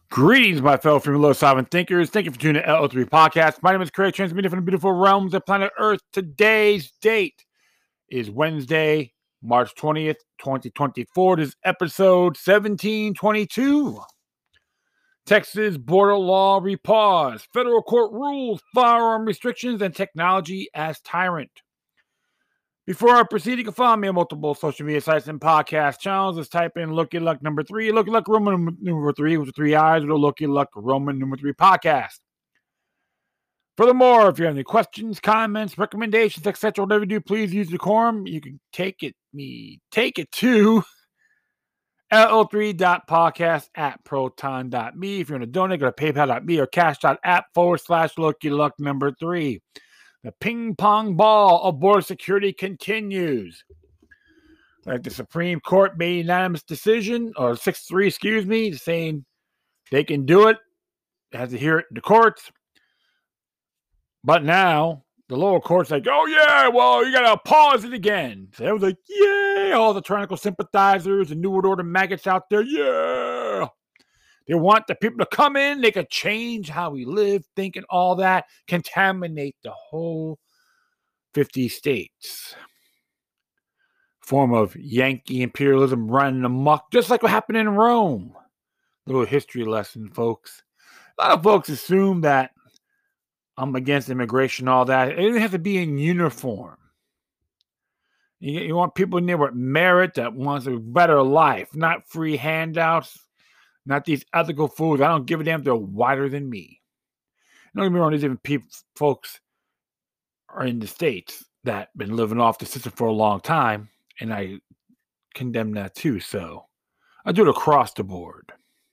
Greetings, my fellow philosophical thinkers. Thank you for tuning in to LO3 Podcast. My name is Craig, transmitting from the beautiful realms of planet Earth. Today's date is Wednesday, March 20th, 2024. This is episode 1722. Texas border law repause. Federal court rules, firearm restrictions, and technology as tyrant. Before I proceed, you can follow me on multiple social media sites and podcast channels. Just type in Looky Luck number 3, Looky Luck Roman number 3 with the 3 eyes, or Looky Luck Roman number 3 podcast. Furthermore, if you have any questions, comments, recommendations, etc., whatever you do, please use decorum. You can take it to lo3.podcast@proton.me. If you want to donate, go to paypal.me or cash.app/Looky Luck number 3. The ping pong ball of border security continues. Like the Supreme Court made unanimous decision, or 6-3, saying they can do it. They have to hear it in the courts. But now the lower court's like, oh yeah, well, you gotta pause it again. So I was like, yay, all the tyrannical sympathizers and New World Order maggots out there, yeah. They want the people to come in. They could change how we live, think, and all that. Contaminate the whole 50 states. Form of Yankee imperialism running amok, just like what happened in Rome. Little history lesson, folks. A lot of folks assume that I'm against immigration and all that. It doesn't have to be in uniform. You want people in there with merit that wants a better life, not free handouts. Not these ethical fools. I don't give a damn if they're whiter than me. Don't get me wrong, these even folks are in the States that been living off the system for a long time, and I condemn that too. So I do it across the board.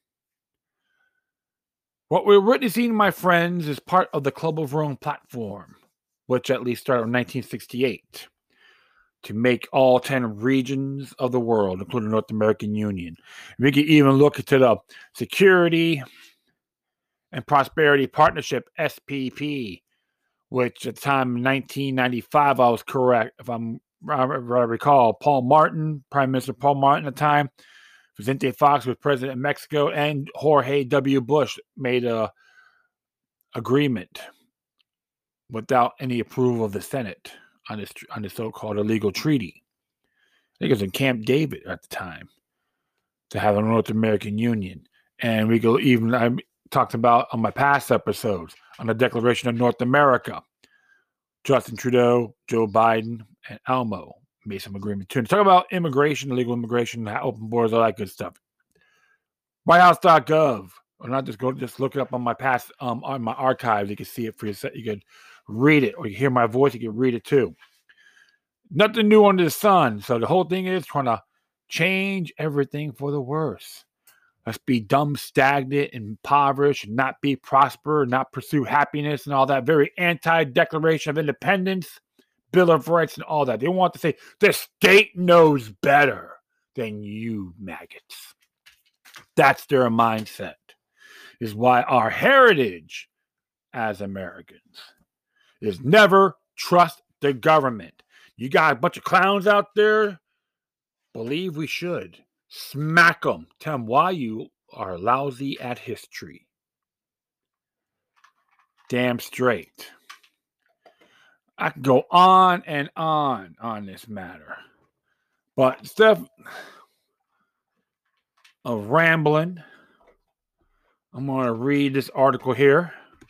What we're witnessing, my friends, is part of the Club of Rome platform, which at least started in 1968. To make all 10 regions of the world, including the North American Union. We can even look into the Security and Prosperity Partnership, SPP, which at the time in 1995, I was correct, if I recall, Prime Minister Paul Martin at the time, Vicente Fox was president of Mexico, and Jorge W. Bush made a agreement without any approval of the Senate on this so-called illegal treaty. I think it was in Camp David at the time to have a North American Union. And we go even, I talked about on my past episodes on the Declaration of North America. Justin Trudeau, Joe Biden, and Elmo made some agreement too. And talk about immigration, illegal immigration, open borders, all that good stuff. WhiteHouse.gov. Or not just look it up on my past on my archives. You can see it for yourself. You could read it, or you hear my voice, you can read it too. Nothing new under the sun. So the whole thing is trying to change everything for the worse. Let's be dumb, stagnant, and impoverished, and not be prosper, not pursue happiness and all that. Very anti-Declaration of Independence, Bill of Rights, and all that. They want to say the state knows better than you, maggots. That's their mindset. Is why our heritage as Americans is never trust the government. You got a bunch of clowns out there? Believe we should. Smack them. Tell them why you are lousy at history. Damn straight. I can go on and on this matter. But instead of rambling, I'm going to read this article here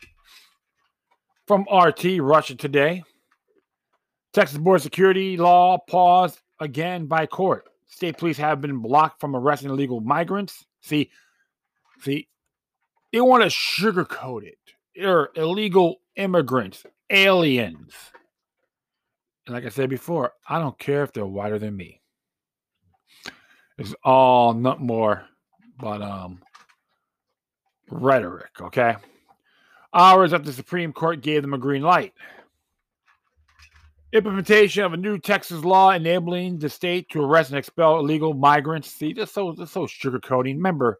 from RT, Russia Today. Texas border security law paused again by court. State police have been blocked from arresting illegal migrants. See, they want to sugarcoat it. They're illegal immigrants, aliens. And like I said before, I don't care if they're whiter than me. It's all not more but rhetoric, okay? Hours after the Supreme Court gave them a green light. Implementation of a new Texas law enabling the state to arrest and expel illegal migrants. See, they're so sugarcoating. Remember,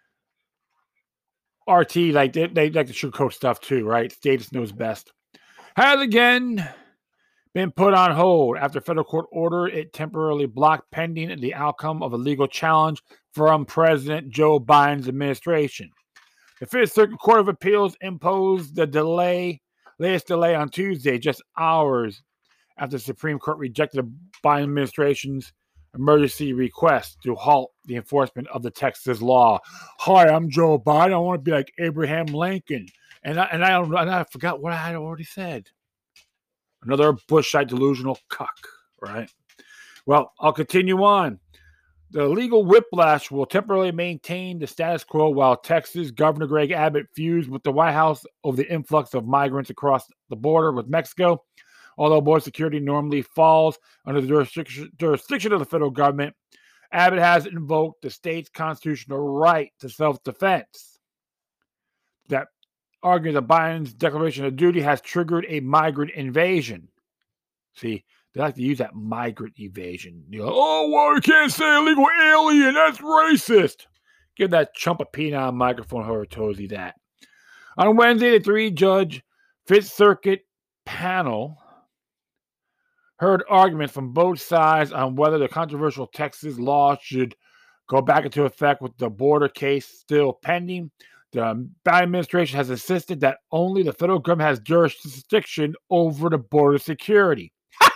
RT, like they like to sugarcoat stuff too, right? Status knows best. Has again been put on hold after federal court order it temporarily blocked pending the outcome of a legal challenge from President Joe Biden's administration. The Fifth Circuit Court of Appeals imposed the latest delay on Tuesday, just hours after the Supreme Court rejected the Biden administration's emergency request to halt the enforcement of the Texas law. Hi, I'm Joe Biden. I want to be like Abraham Lincoln. And I forgot what I had already said. Another Bushite delusional cuck, right? Well, I'll continue on. The legal whiplash will temporarily maintain the status quo while Texas Governor Greg Abbott fused with the White House over the influx of migrants across the border with Mexico. Although border security normally falls under the jurisdiction of the federal government, Abbott has invoked the state's constitutional right to self-defense. That argues that Biden's declaration of duty has triggered a migrant invasion. See, they like to use that migrant evasion. Oh, well, you can't say illegal alien. That's racist. Give that chump a peanut microphone, whoever told you that. On Wednesday, the three-judge Fifth Circuit panel heard arguments from both sides on whether the controversial Texas law should go back into effect with the border case still pending. The Biden administration has insisted that only the federal government has jurisdiction over the border security.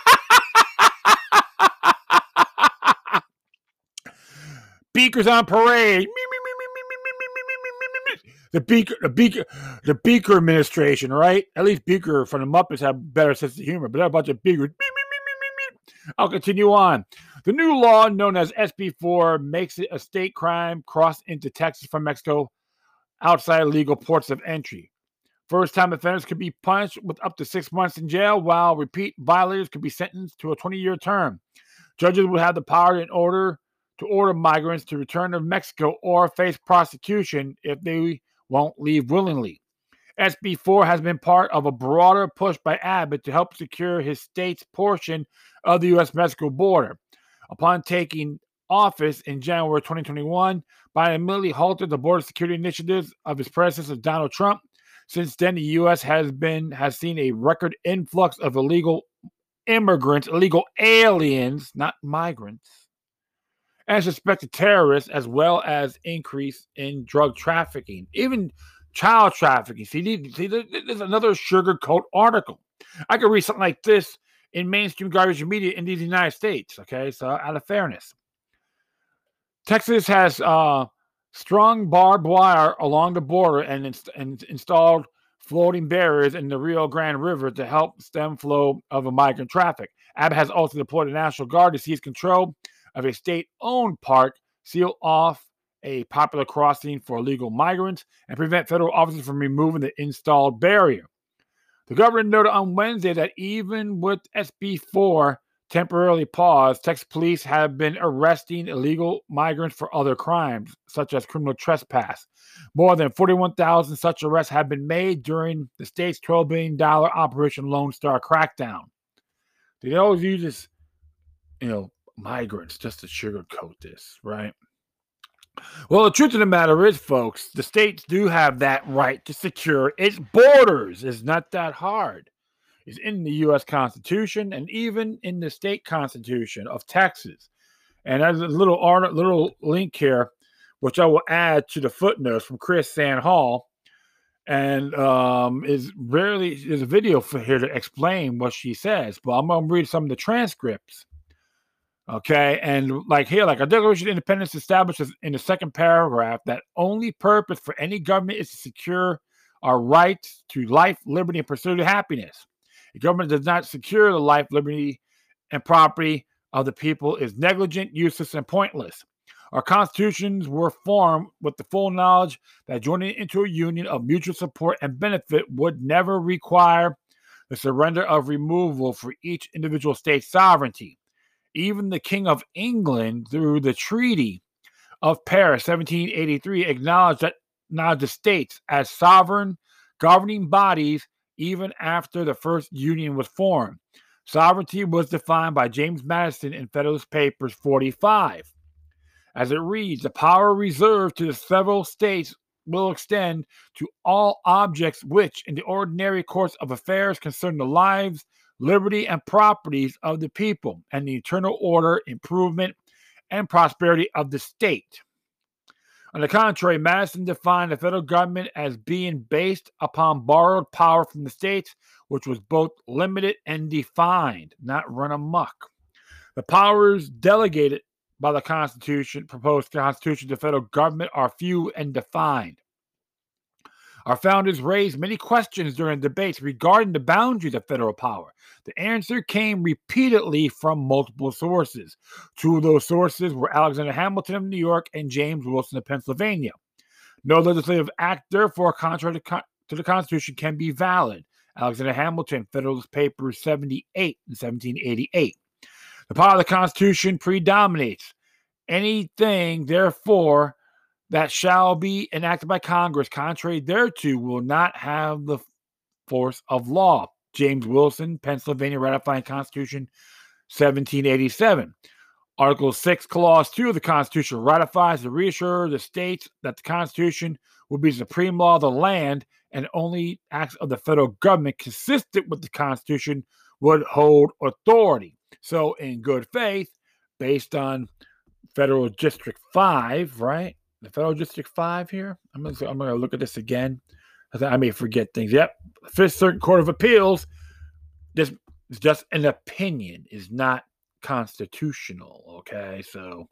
Beakers on parade. The Beaker administration, right? At least Beaker from the Muppets have better sense of humor, but they're a bunch of Beakers. I'll continue on. The new law, known as SB 4, makes it a state crime cross into Texas from Mexico outside legal ports of entry. First-time offenders could be punished with up to 6 months in jail, while repeat violators could be sentenced to a 20-year term. Judges will have the power to order migrants to return to Mexico or face prosecution if they won't leave willingly. SB 4 has been part of a broader push by Abbott to help secure his state's portion of the U.S.-Mexico border. Upon taking office in January 2021, Biden immediately halted the border security initiatives of his predecessor, Donald Trump. Since then, the U.S. has seen a record influx of illegal immigrants, illegal aliens, not migrants, and suspected terrorists, as well as increase in drug trafficking, even child trafficking. See, there's another sugarcoat article. I could read something like this in mainstream garbage media in the United States, okay? So out of fairness. Texas has strong barbed wire along the border and installed floating barriers in the Rio Grande River to help stem flow of migrant traffic. Abbott has also deployed the National Guard to seize control of a state-owned park, seal off a popular crossing for illegal migrants, and prevent federal officers from removing the installed barrier. The governor noted on Wednesday that even with SB 4 temporarily paused, Texas police have been arresting illegal migrants for other crimes, such as criminal trespass. More than 41,000 such arrests have been made during the state's $12 billion Operation Lone Star crackdown. They always use this, migrants just to sugarcoat this, right? Well, the truth of the matter is, folks, the states do have that right to secure its borders. It's not that hard. It's in the U.S. Constitution and even in the state constitution of Texas. And there's a little link here, which I will add to the footnotes from Chris Sanhall. And there's a video for here to explain what she says. But I'm going to read some of the transcripts. Okay, and like a Declaration of Independence establishes in the second paragraph that only purpose for any government is to secure our rights to life, liberty, and pursuit of happiness. A government does not secure the life, liberty, and property of the people is negligent, useless, and pointless. Our constitutions were formed with the full knowledge that joining into a union of mutual support and benefit would never require the surrender of removal for each individual state's sovereignty. Even the King of England, through the Treaty of Paris, 1783, acknowledged the states as sovereign governing bodies even after the first union was formed. Sovereignty was defined by James Madison in Federalist Papers 45. As it reads, the power reserved to the several states will extend to all objects which, in the ordinary course of affairs, concern the lives, liberty, and properties of the people, and the internal order, improvement, and prosperity of the state. On the contrary, Madison defined the federal government as being based upon borrowed power from the states, which was both limited and defined, not run amok. The powers delegated by the proposed Constitution to the federal government are few and defined. Our founders raised many questions during debates regarding the boundaries of federal power. The answer came repeatedly from multiple sources. Two of those sources were Alexander Hamilton of New York and James Wilson of Pennsylvania. No legislative act, therefore, contrary to the Constitution, can be valid. Alexander Hamilton, Federalist Papers 78 in 1788. The power of the Constitution predominates. Anything, therefore, that shall be enacted by Congress, contrary thereto, will not have the force of law. James Wilson, Pennsylvania Ratifying Constitution, 1787. Article 6, Clause 2 of the Constitution ratifies to reassure the states that the Constitution will be the supreme law of the land, and only acts of the federal government consistent with the Constitution would hold authority. So, in good faith, based on Federal District 5, right? The Federal District 5 here. I'm going to look at this again. I may forget things. Yep. Fifth Circuit Court of Appeals. This is just an opinion, is not constitutional. Okay, so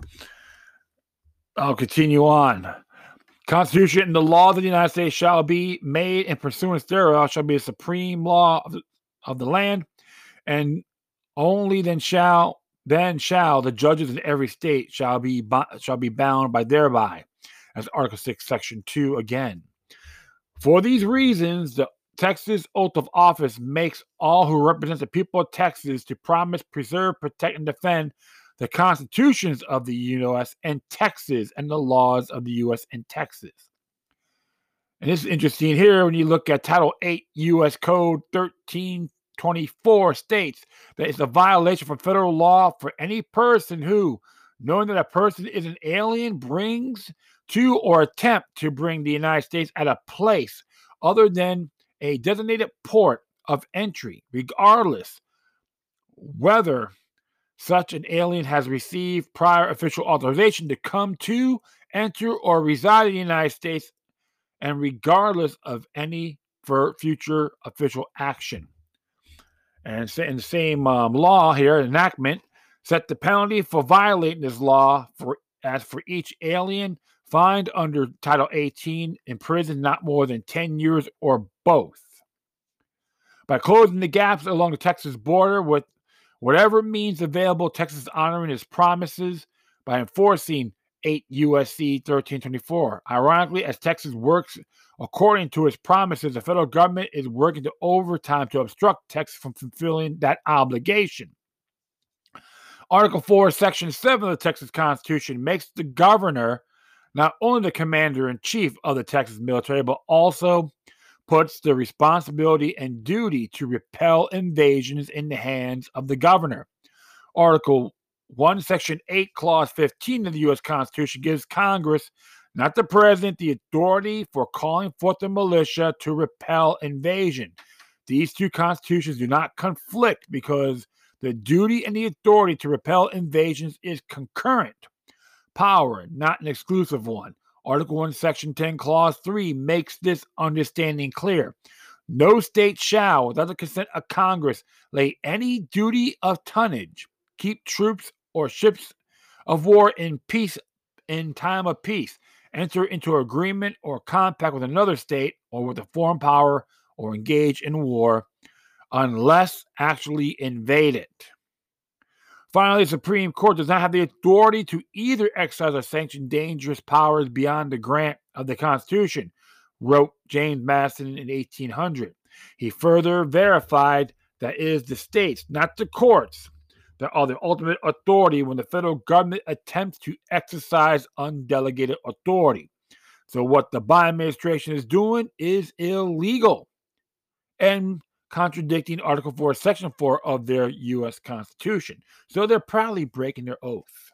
I'll continue on. Constitution and the laws of the United States shall be made in pursuance thereof, shall be the supreme law of the land, and only then shall the judges in every state shall be bound by thereby. As Article 6, Section 2 again. For these reasons, the Texas oath of office makes all who represent the people of Texas to promise, preserve, protect, and defend the constitutions of the U.S. and Texas and the laws of the U.S. and Texas. And this is interesting here when you look at Title 8 U.S. Code 1324 states that it's a violation from federal law for any person who, knowing that a person is an alien, brings to or attempt to bring the United States at a place other than a designated port of entry, regardless whether such an alien has received prior official authorization to come to, enter, or reside in the United States, and regardless of any future official action. And in the same law here, enactment, set the penalty for violating this law as for each alien fined under Title 18, imprisoned not more than 10 years or both. By closing the gaps along the Texas border with whatever means available, Texas honoring its promises by enforcing 8 U.S.C. 1324. Ironically, as Texas works according to its promises, the federal government is working to overtime to obstruct Texas from fulfilling that obligation. Article 4, Section 7 of the Texas Constitution makes the governor not only the commander-in-chief of the Texas military, but also puts the responsibility and duty to repel invasions in the hands of the governor. Article 1, Section 8, Clause 15 of the U.S. Constitution gives Congress, not the president, the authority for calling forth the militia to repel invasion. These two constitutions do not conflict because the duty and the authority to repel invasions is concurrent power, not an exclusive one. Article 1, Section 10, Clause 3 makes this understanding clear. No state shall, without the consent of Congress, lay any duty of tonnage, keep troops or ships of war in time of peace, enter into agreement or compact with another state or with a foreign power, or engage in war, unless actually invaded. Finally, the Supreme Court does not have the authority to either exercise or sanction dangerous powers beyond the grant of the Constitution, wrote James Madison in 1800. He further verified that it is the states, not the courts, that are the ultimate authority when the federal government attempts to exercise undelegated authority. So what the Biden administration is doing is illegal and contradicting Article 4, Section 4 of their U.S. Constitution. So they're proudly breaking their oath.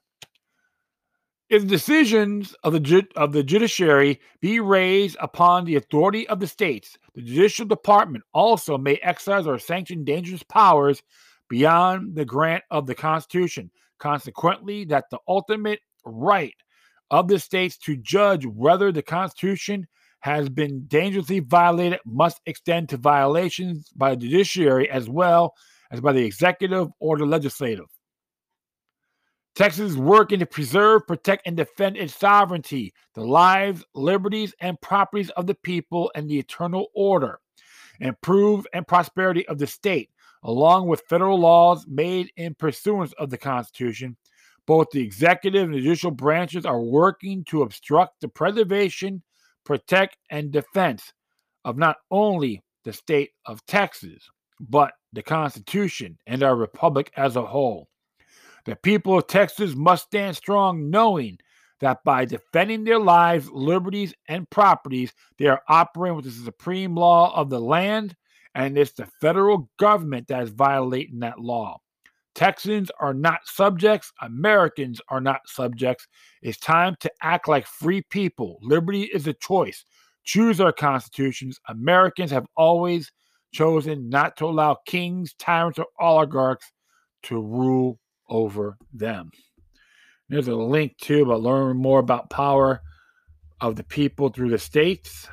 If the decisions of the judiciary be raised upon the authority of the states, the judicial department also may exercise or sanction dangerous powers beyond the grant of the Constitution. Consequently, that the ultimate right of the states to judge whether the Constitution has been dangerously violated must extend to violations by the judiciary as well as by the executive or the legislative. Texas is working to preserve, protect, and defend its sovereignty, the lives, liberties, and properties of the people, and the eternal order, improve and prosperity of the state, along with federal laws made in pursuance of the Constitution. Both the executive and judicial branches are working to obstruct the preservation, protect, and defense of not only the state of Texas, but the Constitution and our republic as a whole. The people of Texas must stand strong, knowing that by defending their lives, liberties, and properties, they are operating with the supreme law of the land, and it's the federal government that is violating that law. Texans are not subjects. Americans are not subjects. It's time to act like free people. Liberty is a choice. Choose our constitutions. Americans have always chosen not to allow kings, tyrants, or oligarchs to rule over them. There's a link too about learning more about power of the people through the states.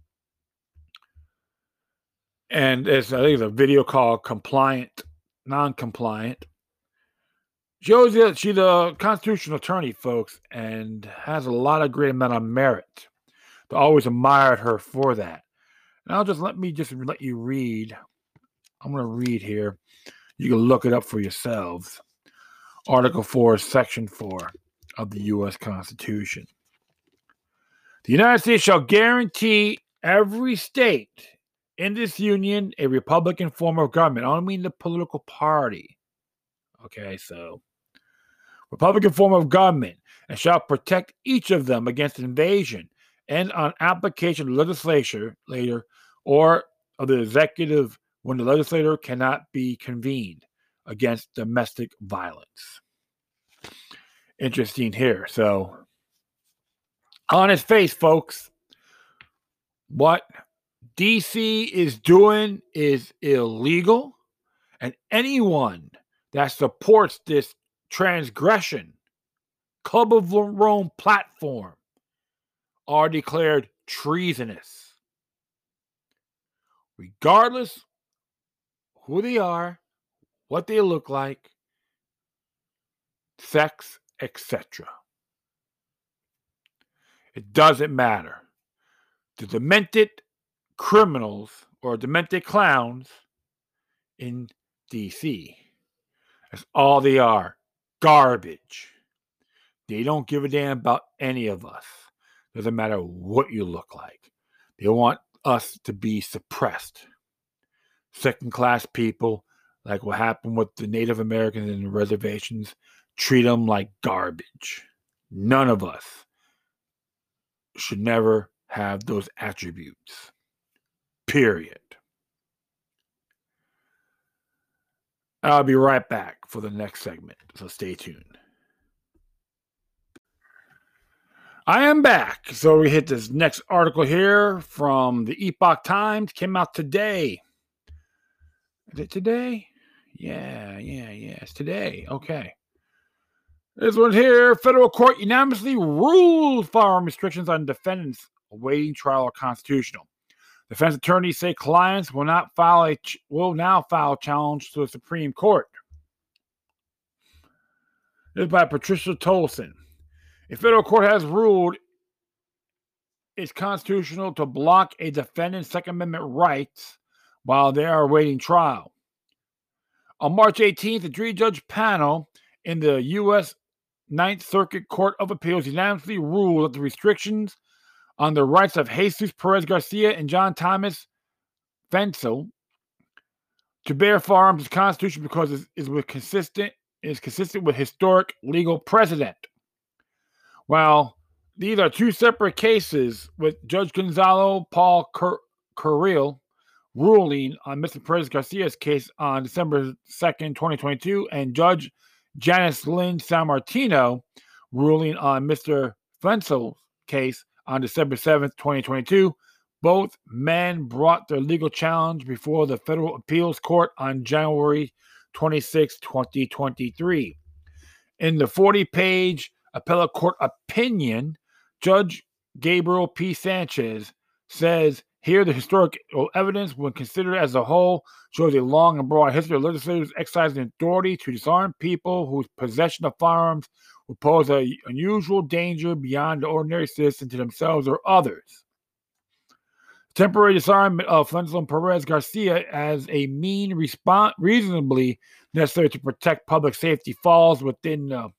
And I think it's a video called Compliant, Non-Compliant. Shows you that she's a constitutional attorney, folks, and has a lot of great amount of merit. I always admired her for that. And let you read. I'm going to read here. You can look it up for yourselves. Article 4, Section 4 of the U.S. Constitution. The United States shall guarantee every state in this union a Republican form of government. I don't mean the political party. Okay, so Republican form of government, and shall protect each of them against invasion and on application of the legislature later or of the executive when the legislature cannot be convened against domestic violence. Interesting here. So, on its face, folks, what D.C. is doing is illegal, and anyone that supports this transgression, Club of Rome platform, are declared treasonous, regardless who they are, what they look like, sex, etc. It doesn't matter. The demented criminals or demented clowns in D.C., that's all they are. Garbage. They don't give a damn about any of us. Doesn't matter what you look like. They want us to be suppressed. Second-class people, like what happened with the Native Americans in the reservations, treat them like garbage. None of us should never have those attributes. Period. I'll be right back for the next segment, so stay tuned. I am back. So we hit this next article here from the Epoch Times. Came out today. Is it today? Yeah. It's today. Okay. This one here. Federal court unanimously ruled firearm restrictions on defendants awaiting trial are constitutional. Defense attorneys say clients will now file a challenge to the Supreme Court. This is by Patricia Tolson. A federal court has ruled it's constitutional to block a defendant's Second Amendment rights while they are awaiting trial. On March 18th, a three-judge panel in the U.S. Ninth Circuit Court of Appeals unanimously ruled that the restrictions on the rights of Jesus Perez Garcia and John Thomas Fensel to bear firearms is constitutional because it is consistent with historic legal precedent. While these are two separate cases, with Judge Gonzalo Paul Carril ruling on Mr. Perez Garcia's case on December 2nd, 2022, and Judge Janice Lynn Sammartino ruling on Mr. Fensel's case on December 7th, 2022, both men brought their legal challenge before the Federal Appeals Court on January 26, 2023. In the 40-page appellate court opinion, Judge Gabriel P. Sanchez says, here the historical evidence, when considered as a whole, shows a long and broad history of legislators exercising authority to disarm people whose possession of firearms would pose an unusual danger beyond the ordinary citizen to themselves or others. Temporary disarmament of Fensel and Perez Garcia as a mean reasonably necessary to protect public safety falls within the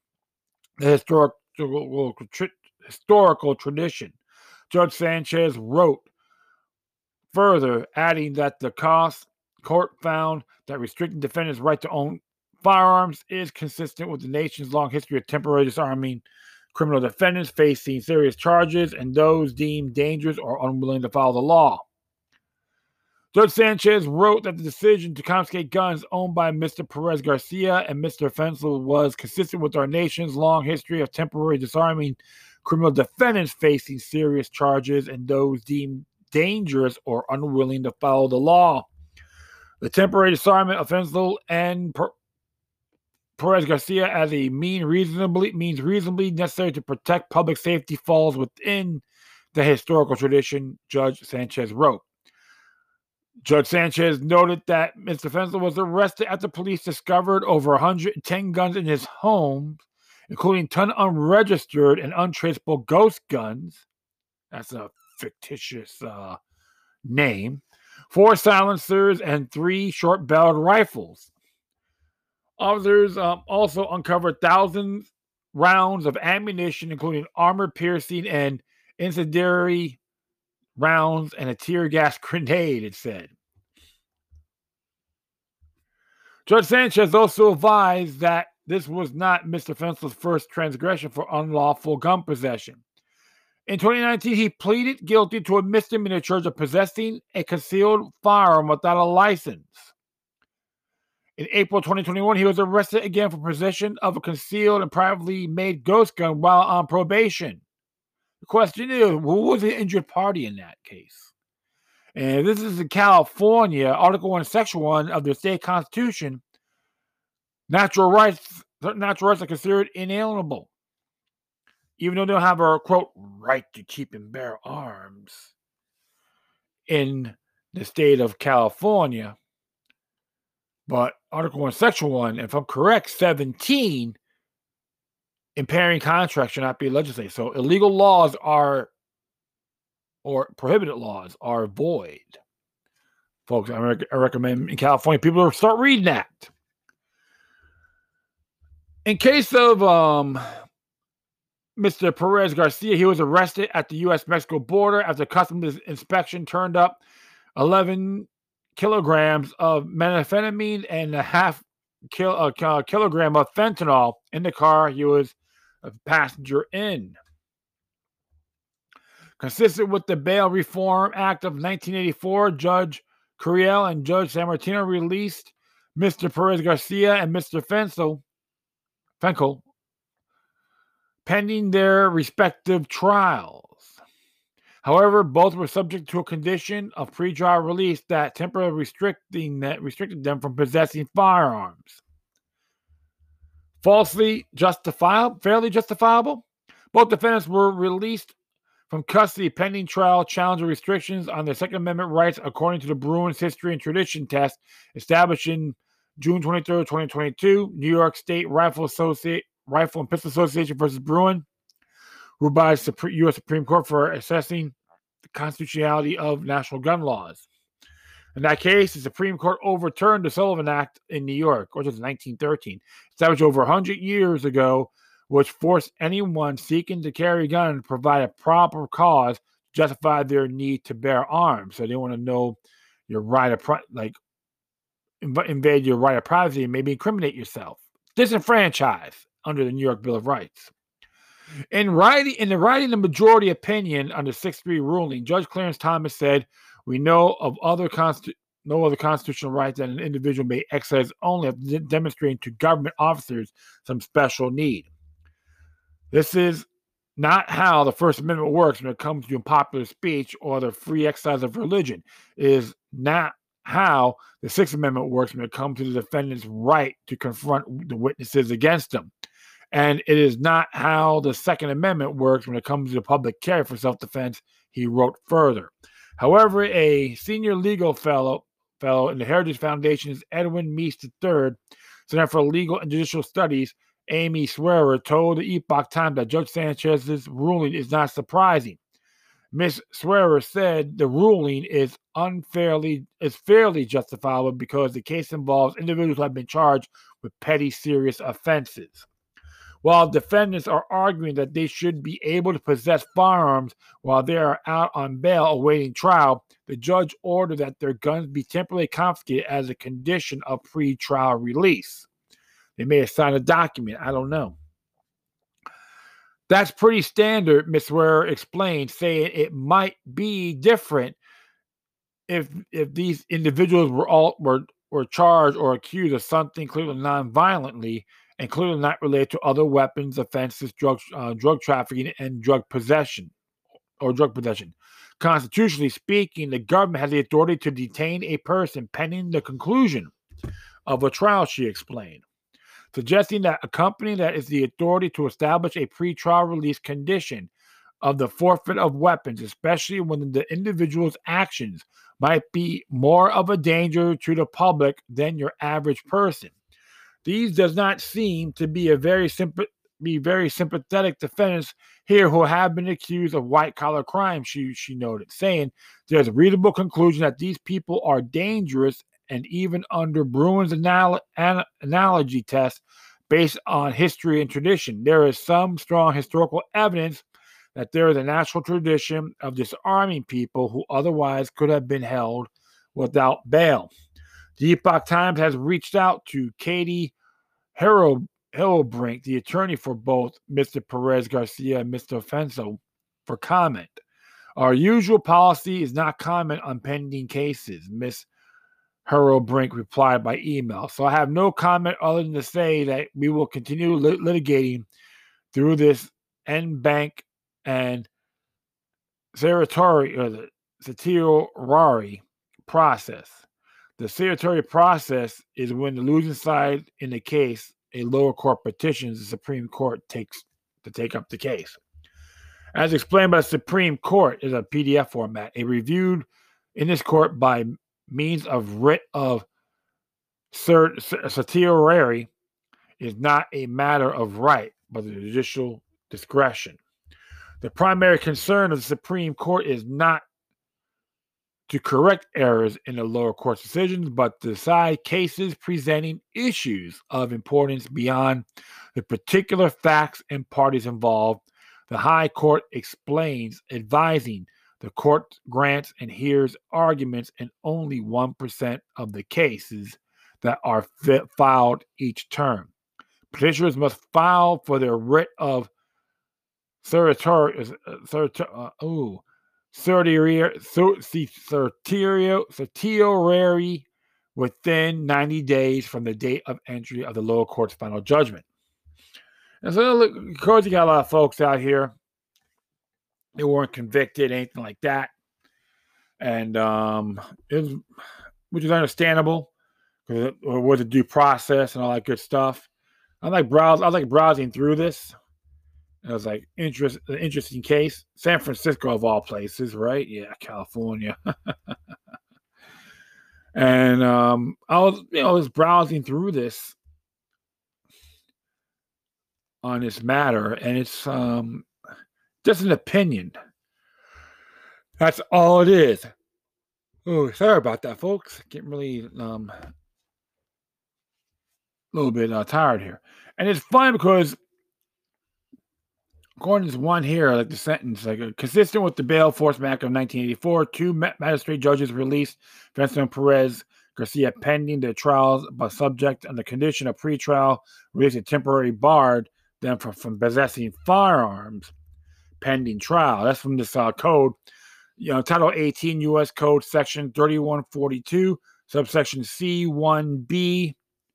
historical tradition. Judge Sanchez wrote further, adding that the court found that restricting defendants' right to own firearms is consistent with the nation's long history of temporarily disarming criminal defendants facing serious charges and those deemed dangerous or unwilling to follow the law. Judge Sanchez wrote that the decision to confiscate guns owned by Mr. Perez Garcia and Mr. Fensel was consistent with our nation's long history of temporarily disarming criminal defendants facing serious charges and those deemed dangerous or unwilling to follow the law. The temporary disarmament of Fensel and Perez Garcia as a means reasonably necessary to protect public safety falls within the historical tradition, Judge Sanchez wrote. Judge Sanchez noted that Mr. Fensel was arrested after police discovered over 110 guns in his home, including 10 unregistered and untraceable ghost guns. That's a fictitious name. 4 silencers and 3 short-barreled rifles. Officers also uncovered thousands rounds of ammunition, including armor-piercing and incendiary rounds and a tear gas grenade, it said. Judge Sanchez also advised that this was not Mr. Fensel's first transgression for unlawful gun possession. In 2019, he pleaded guilty to a misdemeanor charge of possessing a concealed firearm without a license. In April 2021, he was arrested again for possession of a concealed and privately made ghost gun while on probation. The question is, who was the injured party in that case? And this is in California, Article 1, Section 1 of the state constitution. Natural rights are considered inalienable, even though they don't have a, quote, right to keep and bear arms in the state of California. But Article 1, Section 1, if I'm correct, 17, impairing contracts should not be legislated. So illegal laws or prohibited laws are void. Folks, I recommend in California people start reading that. In case of Mr. Perez Garcia, he was arrested at the U.S.-Mexico border after customs inspection turned up 11 kilograms of methamphetamine and a half kilogram of fentanyl in the car he was a passenger in. Consistent with the Bail Reform Act of 1984, Judge Curiel and Judge Sammartino released Mr. Perez Garcia and Mr. Fenkel pending their respective trials. However, both were subject to a condition of pre-trial release that temporarily restricted them from possessing firearms. Fairly justifiable? Both defendants were released from custody pending trial, challenging restrictions on their Second Amendment rights according to the Bruins History and Tradition test established in June 23, 2022, New York State Rifle and Pistol Association versus Bruin, ruled by the U.S. Supreme Court for assessing the constitutionality of national gun laws. In that case, the Supreme Court overturned the Sullivan Act in New York, which was 1913, established over 100 years ago, which forced anyone seeking to carry a gun to provide a proper cause to justify their need to bear arms. So they want to know your right of invade your right of privacy and maybe incriminate yourself. Disenfranchise under the New York Bill of Rights. In the writing the majority opinion on the 6-3 ruling, Judge Clarence Thomas said, "We know of no other constitutional right that an individual may exercise only after demonstrating to government officers some special need. This is not how the First Amendment works when it comes to unpopular speech or the free exercise of religion. It is not how the Sixth Amendment works when it comes to the defendant's right to confront the witnesses against them. And it is not how the Second Amendment works when it comes to the public care for self-defense, he wrote further. However, a senior legal fellow in the Heritage Foundation's Edwin Meese III, Center for Legal and Judicial Studies, Amy Swearer, told the Epoch Times that Judge Sanchez's ruling is not surprising. Ms. Swearer said the ruling is fairly justifiable because the case involves individuals who have been charged with petty serious offenses. While defendants are arguing that they should be able to possess firearms while they are out on bail awaiting trial, the judge ordered that their guns be temporarily confiscated as a condition of pre-trial release. They may have signed a document. I don't know. That's pretty standard, Ms. Ware explained, saying it might be different if these individuals were charged or accused of something clearly non-violently and clearly not related to other weapons, offenses, drug trafficking, and drug possession. Constitutionally speaking, the government has the authority to detain a person pending the conclusion of a trial, she explained, suggesting that a company that is the authority to establish a pre-trial release condition of the forfeit of weapons, especially when the individual's actions might be more of a danger to the public than your average person. These does not seem to be very sympathetic defendants here who have been accused of white-collar crime, she noted, saying there's a reasonable conclusion that these people are dangerous, and even under Bruin's analogy test based on history and tradition, there is some strong historical evidence that there is a natural tradition of disarming people who otherwise could have been held without bail. The Epoch Times has reached out to Katie Hillbrink, the attorney for both Mr. Perez Garcia and Mr. Offenso, for comment. Our usual policy is not comment on pending cases, Ms. Hillbrink replied by email. So I have no comment other than to say that we will continue litigating through this N-Bank and certiorari process. The certiorari process is when the losing side in the case, a lower court petitions the Supreme Court to take up the case. As explained by the Supreme Court is a PDF format, a reviewed in this court by means of writ of certiorari is not a matter of right, but the judicial discretion. The primary concern of the Supreme Court is not to correct errors in the lower court's decisions, but to decide cases presenting issues of importance beyond the particular facts and parties involved. The High Court explains, advising the court grants and hears arguments in only 1% of the cases that are filed each term. Petitioners must file for their writ of certiorari within 90 days from the date of entry of the lower court's final judgment. And so, look, of course, you got a lot of folks out here. They weren't convicted, anything like that, and which is understandable because it was a due process and all that good stuff. I like browsing through this. It was like an interesting case. San Francisco of all places, right? Yeah, California. And I was browsing through this on this matter, and it's just an opinion. That's all it is. Oh, sorry about that, folks. Getting really a little bit tired here. And it's funny because according to this one here, like the sentence, consistent with the Bail Enforcement Act of 1984, two magistrate judges released Vincent and Perez Garcia pending their trials, but subject on the condition of pretrial release and temporary barred them from possessing firearms pending trial. That's from this code, Title 18 U.S. Code, Section 3142, subsection C1B,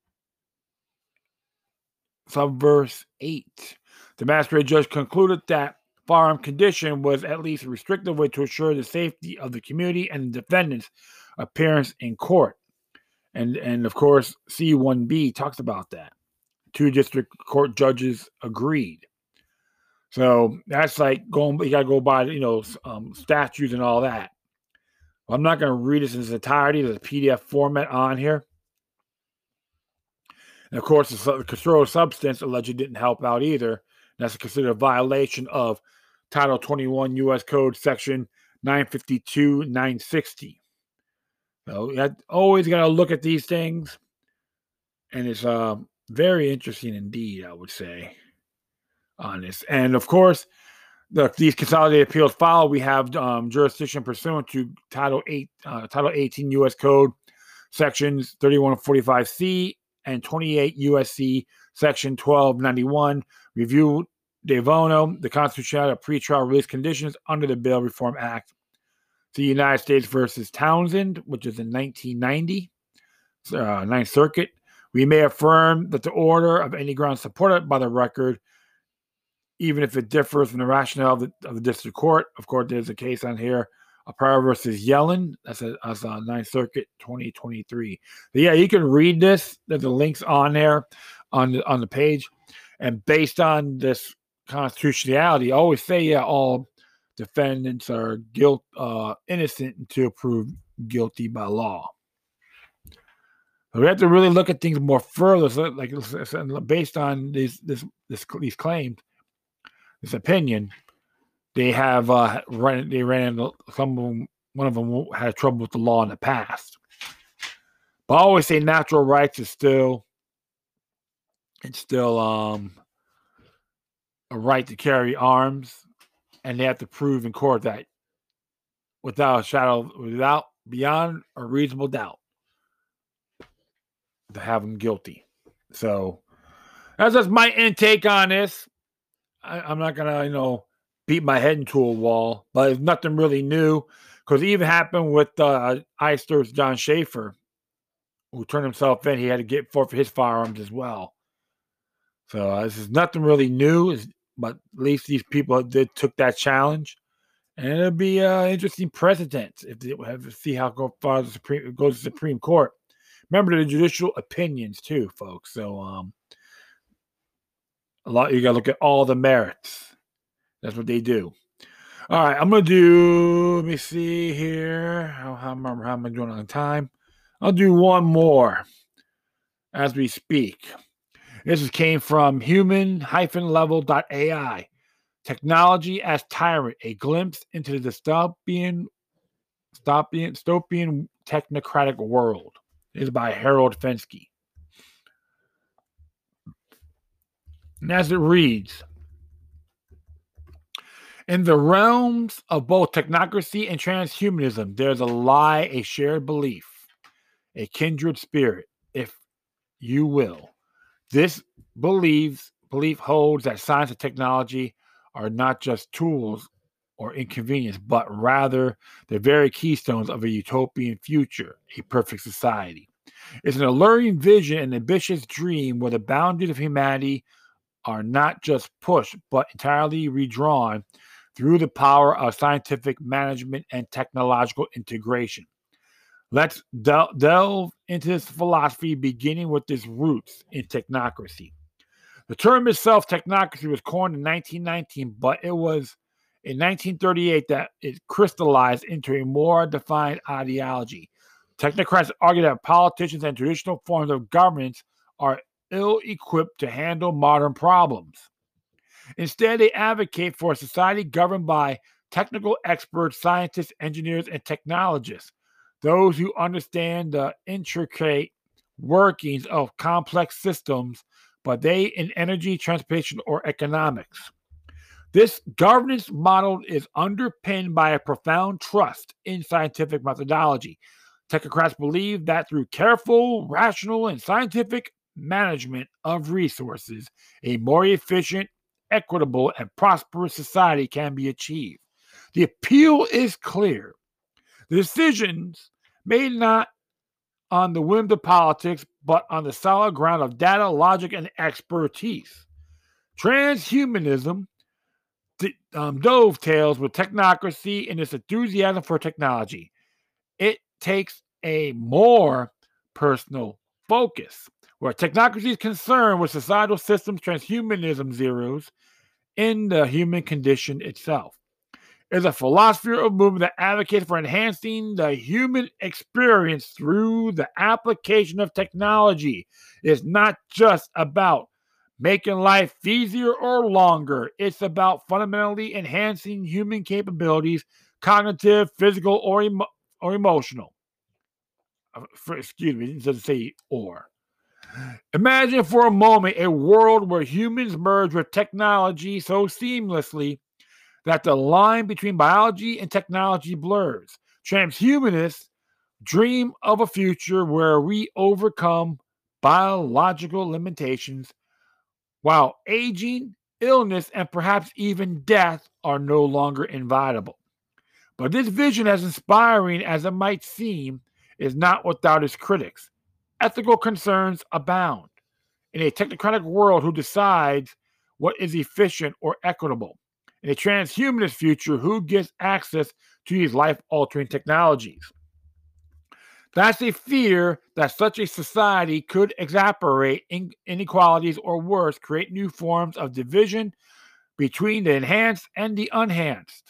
subverse 8. The magistrate judge concluded that firearm condition was at least a restrictive way to assure the safety of the community and the defendant's appearance in court. And of course, C1B talks about that. 2 district court judges agreed. So that's like you got to go by, statutes and all that. I'm not going to read this in its entirety. There's a PDF format on here. And of course, the controlled substance allegedly didn't help out either. That's considered a violation of Title 21 U.S. Code Section 952, 960. So you always got to look at these things. And it's very interesting indeed, I would say, on this. And of course, these consolidated appeals filed, we have jurisdiction pursuant to Title 18 U.S. Code Sections 3145C and 28 U.S.C. Section 1291. Review de bono, the constitutionality of pretrial release conditions under the Bail Reform Act. The United States versus Townsend, which is in 1990, Ninth Circuit. We may affirm that the order of any ground supported by the record, even if it differs from the rationale of the district court. Of course, there's a case on here, Pryor versus Yellen. That's a Ninth Circuit 2023. But yeah, you can read this. There's the links on there on the page. And based on this constitutionality, I always say, all defendants are innocent until proved guilty by law. So we have to really look at things more further. So, based on these claims, this opinion, they have ran into some of them. One of them had trouble with the law in the past. But I always say natural rights is still a right to carry arms, and they have to prove in court that beyond a reasonable doubt, to have them guilty. So that's just my intake on this. I'm not gonna, beat my head into a wall, but it's nothing really new, because it even happened with Eister's John Schaefer, who turned himself in. He had to get forfeit his firearms as well. So this is nothing really new, but at least these people took that challenge, and it'll be an interesting precedent if they have to see how far it goes to the Supreme Court. Remember the judicial opinions too, folks. So you got to look at all the merits. That's what they do. All right, I'm gonna do. Let me see here. How am I doing on time? I'll do one more as we speak. This came from human-level.ai. Technology as tyrant: a glimpse into the dystopian technocratic world. It is by Harold Fenske. And as it reads, in the realms of both technocracy and transhumanism, there's a lie, a shared belief, a kindred spirit, if you will. This belief holds that science and technology are not just tools or inconvenience, but rather the very keystones of a utopian future, a perfect society. It's an alluring vision, an ambitious dream where the boundaries of humanity are not just pushed, but entirely redrawn through the power of scientific management and technological integration. Let's delve into this philosophy, beginning with its roots in technocracy. The term itself, technocracy, was coined in 1919, but it was in 1938 that it crystallized into a more defined ideology. Technocrats argue that politicians and traditional forms of governance are ill-equipped to handle modern problems. Instead, they advocate for a society governed by technical experts, scientists, engineers, and technologists, those who understand the intricate workings of complex systems, but they in energy, transportation, or economics. This governance model is underpinned by a profound trust in scientific methodology. Technocrats believe that through careful, rational, and scientific management of resources, a more efficient, equitable, and prosperous society can be achieved. The appeal is clear. The decisions made not on the whim of politics, but on the solid ground of data, logic, and expertise. Transhumanism dovetails with technocracy in its enthusiasm for technology. It takes a more personal focus. Where technocracy is concerned with societal systems, transhumanism zeroes in the human condition itself. It is a philosophy or movement that advocates for enhancing the human experience through the application of technology. It's not just about making life easier or longer. It's about fundamentally enhancing human capabilities, cognitive, physical, or emotional. Excuse me, it doesn't say or. Imagine for a moment a world where humans merge with technology so seamlessly that the line between biology and technology blurs. Transhumanists dream of a future where we overcome biological limitations while aging, illness, and perhaps even death are no longer inevitable. But this vision, as inspiring as it might seem, is not without its critics. Ethical concerns abound in a technocratic world who decides what is efficient or equitable. In a transhumanist future, who gets access to these life-altering technologies? That's a fear that such a society could exacerbate inequalities or worse, create new forms of division between the enhanced and the unenhanced.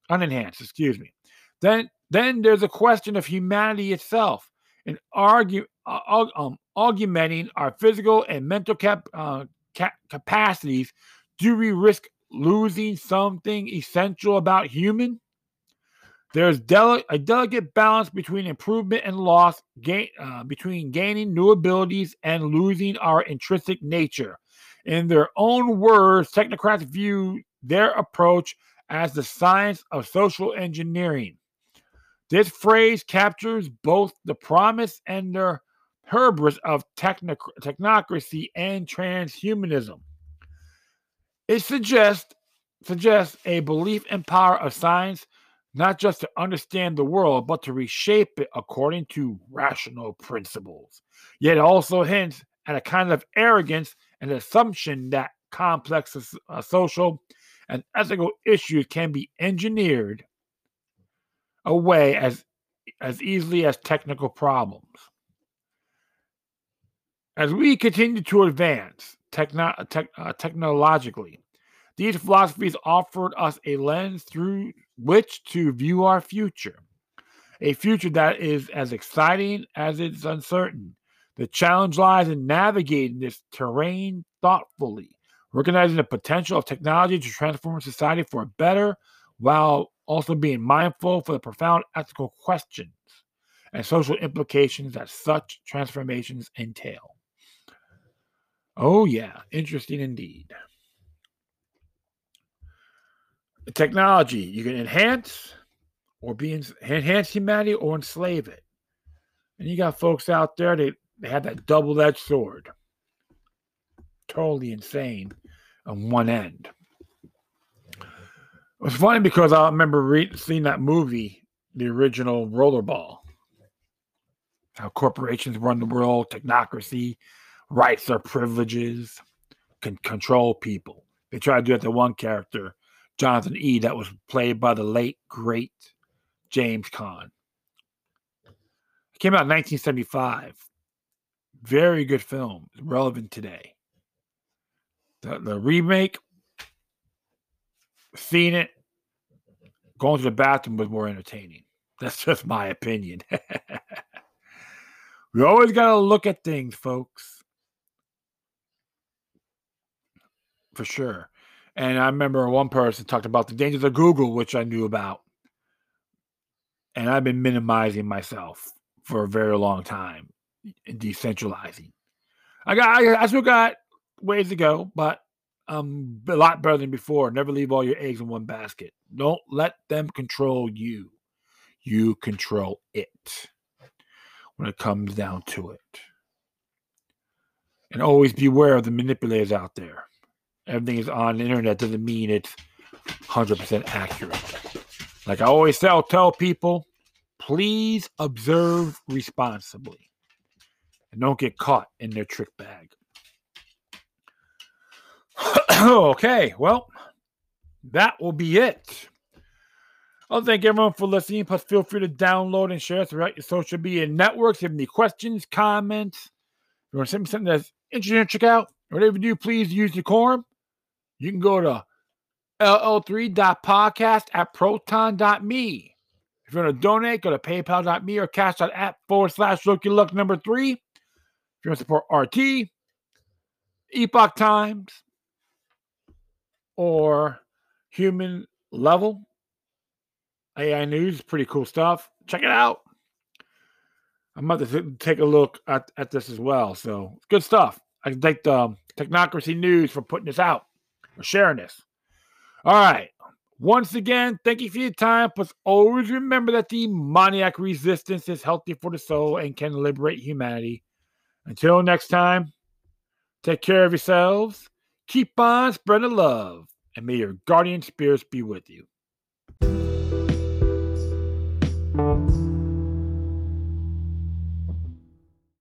Then there's a question of humanity itself and augmenting our physical and mental capacities. Do we risk losing something essential about human? There's a delicate balance between improvement and loss, between gaining new abilities and losing our intrinsic nature. In their own words, technocrats view their approach as the science of social engineering. This phrase captures both the promise and the hubris of technocracy and transhumanism. It suggests a belief in power of science, not just to understand the world, but to reshape it according to rational principles. Yet also hints at a kind of arrogance and assumption that complex social and ethical issues can be engineered away as easily as technical problems. As we continue to advance technologically, these philosophies offered us a lens through which to view our future, a future that is as exciting as it's uncertain. The challenge lies in navigating this terrain thoughtfully, recognizing the potential of technology to transform society for better, while also being mindful for the profound ethical questions and social implications that such transformations entail. Oh yeah, interesting indeed. Technology, you can enhance or enhance humanity or enslave it. And you got folks out there, they have that double-edged sword. Totally insane on one end. It was funny because I remember seeing that movie, the original Rollerball. How corporations run the world, technocracy, rights are privileges, can control people. They tried to do that to one character, Jonathan E., that was played by the late, great James Caan. It came out in 1975. Very good film, relevant today. The remake, seeing it, going to the bathroom was more entertaining. That's just my opinion. We always got to look at things, folks. For sure. And I remember one person talked about the dangers of Google, which I knew about. And I've been minimizing myself for a very long time and decentralizing. I still got ways to go, but I'm a lot better than before. Never leave all your eggs in one basket. Don't let them control you. You control it when it comes down to it. And always beware of the manipulators out there. Everything is on the internet doesn't mean it's 100% accurate. Like I always tell people, please observe responsibly and don't get caught in their trick bag. Okay, well, that will be it. I'll thank everyone for listening. Plus, feel free to download and share throughout your social media networks. If you have any questions, comments, you want to send me something that's interesting to check out, whatever you do, please use decorum. You can go to ll3.podcast@proton.me. If you want to donate, go to paypal.me or cash.app/LokiLuck3. If you want to support RT, Epoch Times, or Human Level, AI News, pretty cool stuff. Check it out. I'm about to take a look at this as well. So, good stuff. I can thank the Technocracy News for putting this out, for sharing this. All right. Once again, thank you for your time. But always remember that the demoniac resistance is healthy for the soul and can liberate humanity. Until next time, take care of yourselves. Keep on spreading love. And may your guardian spirits be with you.